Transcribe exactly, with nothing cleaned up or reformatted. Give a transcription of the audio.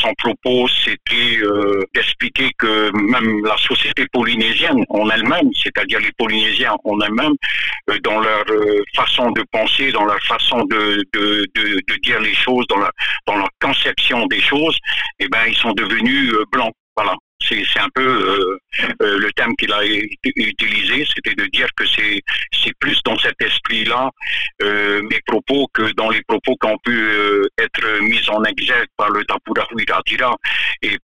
son propos, c'était euh, d'expliquer que même la société polynésienne en elle-même, c'est-à-dire les Polynésiens en elles-mêmes, euh, dans leur euh, façon de penser, dans leur façon de, de, de, de dire les choses, dans, la, dans leur conception des choses, eh ben, ils sont devenus euh, blancs. Voilà. C'est, c'est un peu euh, euh, le thème qu'il a utilisé, c'était de dire que c'est, c'est plus dans cet esprit-là euh, mes propos que dans les propos qui ont pu euh, être mis en exergue par le Tapurahu Iratira et